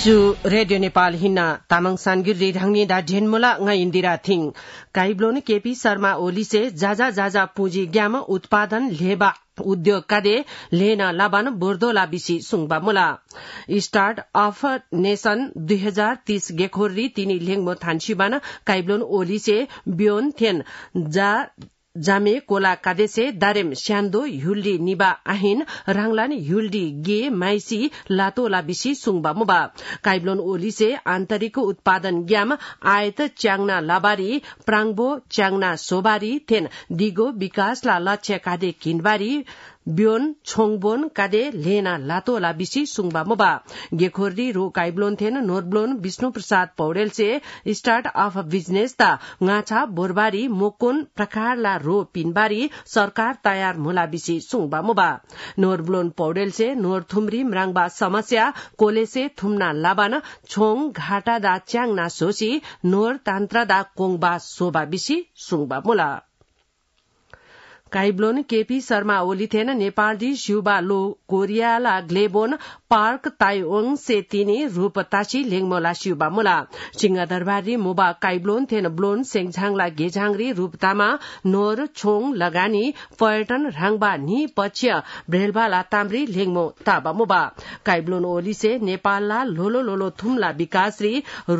सु रेडियो नेपाल हिन्ना तामाङ सानगिर रेढाङ्गी डा ढेनमुला nga इन्दिरा थिङ काइब्लोन केपी शर्मा ओली से जाजा पुँजी ग्याम उत्पादन लेबा उद्योग कादे लेन लाबान बोर्दोला बिसी सुङबा मुला स्टार्ट अफ नेशन 2030 गेखोरी तिनी लेङमो थान्सीबान काइब्लोन ओली से ब्योन थेन जामे कोला कादेसे दारेम स्यान्दो युल्डी निबा आहिन राङलान युल्डी गे माइसी लातोला बिसी सुङबा मुबा काइब्लोन ओली से आन्तरिक उत्पादन ग्याम आयत च्याङना लाबारी प्राङबो च्याङना सोबारी थेन दिगो विकासला लक्ष्य कादे किनबारी ब्योन छोङबोन कादे लेना लातोला बिसी सुङबा मुबा गेखोरी रो काइब्लोन थेन नोरब्लोन विष्णु प्रसाद पौडेल से स्टार्ट अफ बिजनेस ता गाछा बोरबारी मोकोन प्रकारला रो पिनबारी सरकार तयार मुला बिसी सुङबा मुबा नोरब्लोन पौडेल से नोर थुमरी म्राङबा समस्या कोले से थुमना लाबान छोङ घाटा दा च्याङना सोसी नोर तान्त्रा दा कोङबा सोबा बिसी सुङबा मुला काइब्लोन केपी शर्मा ओली थेन नेपाली शिवबा लो कोरियाला ग्लेबोन पार्क ताइओङ से तिनी रूपतासी लेङमोला शिवबा मुला सिंहदरबारी मुबा काइब्लोन थेन ब्लोन सेङझाङला गेझाङरी रूपतामा नोर छोङ लगानी पर्यटन राङबा नि पक्ष ब्रेलबाला ताम्री लेङमो ताबा मुबा काइब्लोन ओली से नेपालला लोलो थुमला विकासरी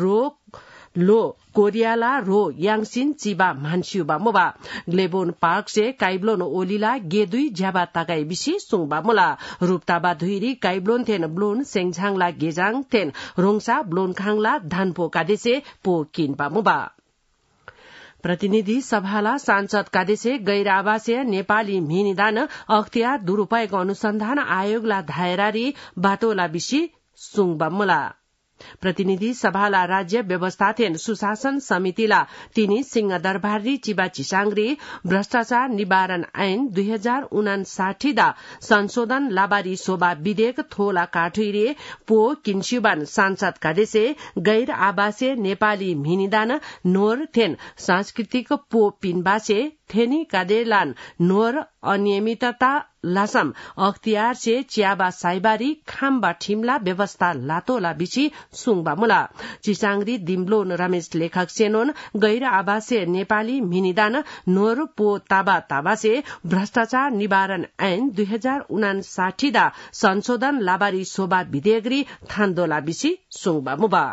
लो कोरियाला रो याङसिन चिबा मानसिउबा मुबा ग्लेबोन पार्क से काइब्लोन ओलीला गेदुई ज्याबा तागाई बिसी सुङबा मुला रूपताबा धुइरी काइब्लोन थेन ब्लोन सेङझाङला गेजाङ थेन रोङसा ब्लोन खाङला धानपो कादेसे पो किनबा मुबा प्रतिनिधि सभाला सांसद कादेसे गैर आवासीय नेपाली मिनिदान अख्तियार दुरूपयोग अनुसन्धान आयोगला धायरारी बाटोला बिसी सुङबा मुला प्रतिनिधि सभाला राज्य व्यवस्थाथेन सुशासन समितिला तिनी सिंहदरबारी चिबा चिसाङरी भ्रष्टाचार निवारण ऐन 2059 दा संशोधन लाबारी शोभा विधेयक थोला काठुइरे पो किन्स्युबान सांसद कादेसे गैर आवासीय नेपाली मिनिदान नोर थेन सांस्कृतिक पो पिनबासे थेनी कादेलान नोर अनियमितता लासम अख्तियार से च्याबा साइबारी खाम्बा ठिमला व्यवस्था लातोला बिची सुङबा मुला चिसाङरी दिम्लोन रमेश लेखक सेनोन गैर आवासीय नेपाली मिनिदान नोर पो ताबा से भ्रष्टाचार निवारण ऐन 2059 दा संशोधन लाबारी शोभा विधेयकरी थान्दोला बिची सुङबा मुबा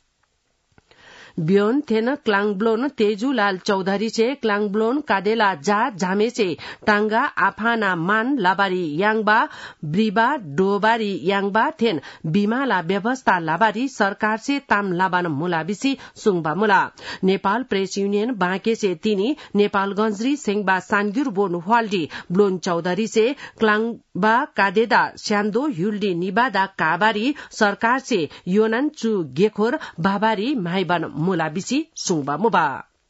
ब्योन थेन क्लाङब्लोन तेजुलाल चौधरी से क्लाङब्लोन कादेला जा झामेसे टांगा आफाना मान लाबारी याङबा ब्रिबा डोबारी याङबा थेन बिमाला व्यवस्था लाबारी सरकार से ताम लाबान मुलाबिसी सुङबा मुला नेपाल प्रेस यूनियन बाँके से तिनी नेपालगंजरी सेङबा सानगिर बोन हवाल्डी ब्लोन चौधरी से क्लाङबा कादेदा स्यान्दो युल्डी निबादा काबारी सरकार से योनन चु गेखोर बाबारी माइबान मुलाबिसी सुङबा मुबा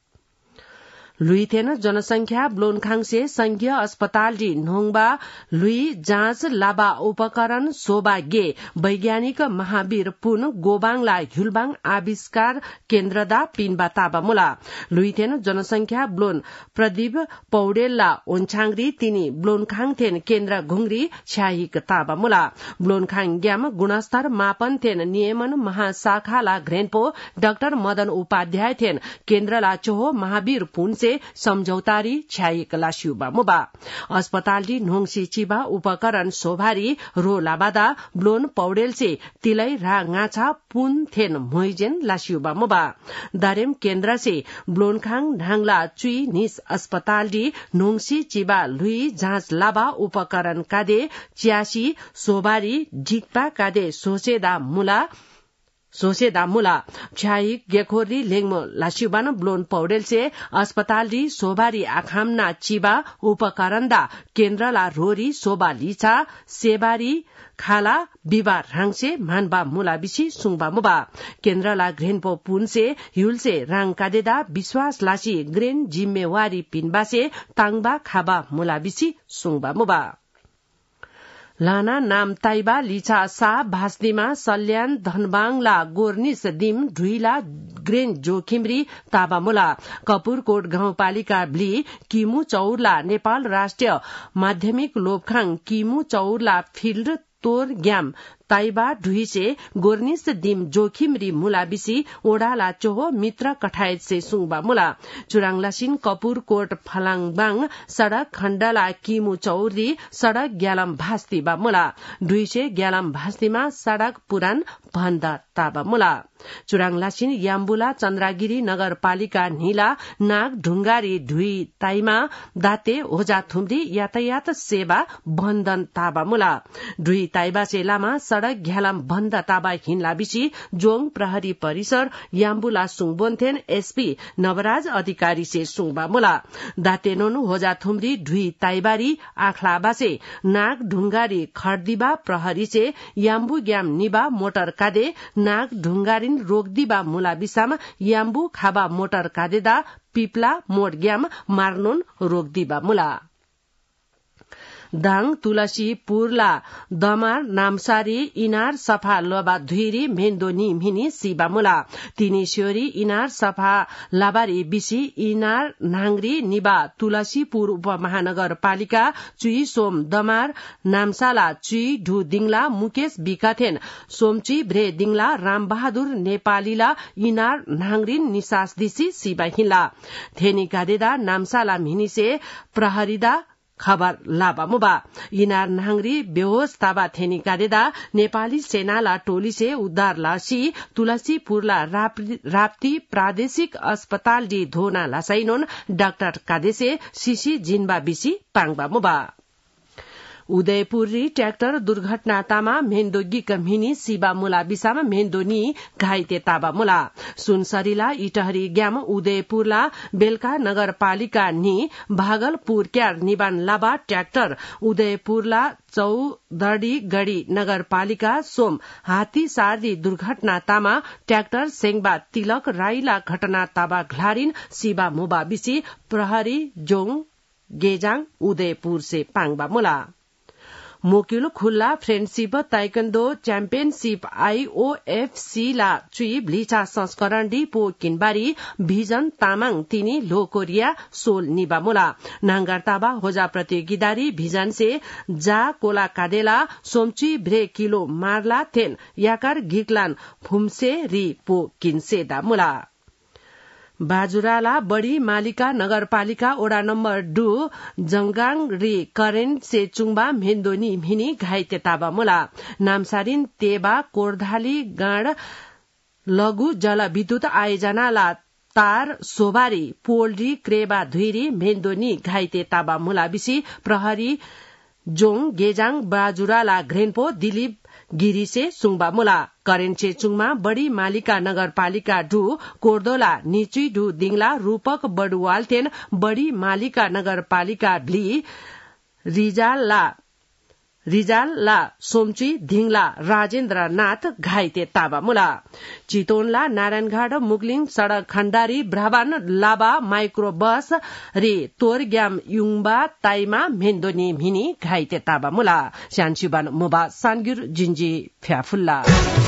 लुई थेन जनसंख्या ब्लोनखाङ से संघीय अस्पताल डी नोङबा लुई जाँच लाबा उपकरण सोबा गे वैज्ञानिक महावीर पुन गोबाङला हुलबाङ आविष्कार केन्द्रदा पिनबा ताबा मुला लुई थेन जनसंख्या ब्लोन प्रदीप पौडेलला ओन्छाङरी तिनी ब्लोनखाङ थेन केन्द्र घुङरी छ्याहिक ताबा मुला ब्लोनखाङ ग्याम गुणस्तर मापन थेन नियमन महाशाखाला घ्रेनपो डाक्टर मदन उपाध्याय थेन केन्द्रला चोहो महावीर पुन से सम्झौतारी छ्याइक लास्युबा मुबा अस्पतालडी नोङसी चिबा उपकरण सोभारी रो लाबादा ब्लोन पौडेल से तिलै रा गाछा पुन थेन मोइजेन लास्युबा मुबा दारेम केन्द्र से ब्लोनखाङ ढाङला चुई निस अस्पतालडी नोङसी चिबा लुई जाँच लाबा उपकरण कादे च्यासी सोबारी ढिक्पा कादे सोसेदा मुला छ्याइक गेखोरी लेङमो लास्युबान ब्लोन पौडेल से अस्पताल डी सोबारी आखामना चिबा उपकरणदा केन्द्रला रोरी सोबा लिचा सेबारी खाला बिबा राङसे मानबा मुलाबिसी सुङबा मुबा केन्द्रला घ्रेनपो पुनसे हिउलसे राङ कादेदा विश्वास लासी ग्रेन जिम्मेवारी पिनबासे ताङबा खाबा मुलाबिसी सुङबा मुबा लाना नाम ताइबा लिचा सा भास्दिमा सल्यान धनबाङला गोर्निस दिम ढुइला ग्रेन जोखिमरी ताबामुला कपुरकोट गाउँपालिका ब्ली किमु चौरला नेपाल राष्ट्रिय माध्यमिक लोभखाङ किमु चौरला फिल्ड तोर ग्याम ताइबा ढुइसे गोर्निस दिम जोखिम री मुला बिसी ओडाला चोहो मित्र कठायत से सुङबा मुला चुराङलासिन कपुर कोट फलाङबाङ सड़क खण्डला किमु चौरी सड़क ग्यालम भास्ती बा मुला ढुइसे ग्यालम भास्तीमा सड़क पुरान भन्द ताबा मुला चुराङलासिन याम्बुला चन्द्रागिरी नगरपालिका नीला नाग ढुङ्गारी ढुई ताइमा दाते होजा थुम्री यातायात सेवा बन्धन ताबा मुला ढुई ताइबा सेलामा सड़क घ्यालम बन्द ताबा हिन्ला बिसी जोङ प्रहरी परिसर याम्बुला सुङबोन्थेन एसपी नवराज अधिकारी से सुङबा मुला दाते नोनु होजा थुम्री ढुई ताइबारी आखलाबासे नाग ढुङ्गारी खर्दिबा प्रहरी से याम्बु ग्याम निबा मोटर कादे नाग ढुङ्गारिन रोक्दिबा मुला बिसामा याम्बु खाबा मोटर कादेदा पिप्ला मोड ग्याम मार्नोन रोक्दिबा मुला दाङ तुलसी पुरला दमार नामसारी इनार सफा लोबा धुइरी मेन्दोनी मिनी सिबा मुला तिनी स्योरी इनार सफा लाबारी बिसी इनार नांगरी निबा तुलसीपुर उपमहानगरपालिका चुई सोम दमार नामसाला चुई ढु दिङला मुकेश बिकाथेन सोमची भ्रे दिङला रामबहादुर नेपालीला इनार नांगरिन निसास दिसी सिबा हिला थेनी गादेदा नामसाला मिनिसे प्रहरीदा खबर लाबा मुबा इनार नांगरी बेहोस ताबा थेनी कादेदा नेपाली सेनाला टोली से उद्धार लासी तुलसीपुरला राप्ती प्रादेशिक अस्पताल डी धोना लासाइनोन डाक्टर कादेसे सिसी जिन्बा बिसी पाङबा मुबा उदयपुरी ट्र्याक्टर दुर्घटना तामा मेन्दोगी कमिनी सिबा मुला बिसामा मेन्दोनी घाइते ताबा मुला सुनसरीला इटहरी ग्याम उदयपुरला बेलका नगरपालिका नि भागलपुर क्यार निबान लाबा ट्र्याक्टर उदयपुरला चौधरी गढ़ी नगरपालिका सोम हाथी सार्दी दुर्घटना तामा ट्र्याक्टर सेङबा तिलक राईला घटना ताबा घ्लारिन सिबा मुबा बिसी प्रहरी जोङ गेजाङ उदयपुर से पाङबा मुला मोकिलो खुल्ला फ्रेन्डशिप ताइकन्डो च्याम्पियनशिप आईओएफसी ला चुई ब्लिचा संस्करण डी पो किनबारी भिजन तामाङ तिनी लो कोरिया सोल निबा मुला नांगार ताबा होजा प्रतियोगिदारी भिजन से जा कोला कादेला सोमची भ्रे किलो मारला थेन याकार गिकलान फुमसे री पो किनसे दा मुला बाजुराला बड़ी मालिका नगरपालिका ओडा नम्बर 2 जंगाङ री करेन्ट से चुङबा मेन्दोनी मिनी घाइते ताबा मुला नामसारिन तेबा कोर्धाली गाड लघु जलविद्युत आयोजनाला तार सोबारी पोल्डी क्रेबा धुइरी मेन्दोनी घाइते ताबा मुला बिसी प्रहरी जोङ गेजाङ बाजुराला घ्रेनपो दिलीप गिरी से सुङबा मुला करेन्ट से चुङमा बड़ी मालिका नगरपालिका ढु कोर्दोला निची ढु दिङला रूपक बडुवाल थेन बड़ी मालिका नगरपालिका भ्ली रिजाल ला सोमची धिङला राजेन्द्र नाथ घाइते ताबा मुला चितोनला नारायणघाट मुगलिङ सड़क खण्डारी ब्राबान लाबा माइक्रो बस रे तोरग्याम युङबा ताइमा मेन्दोनी मिनी घाइते ताबा मुला स्यानसिबान मुबा सानगिर जिन्जी फ्याफुल्ला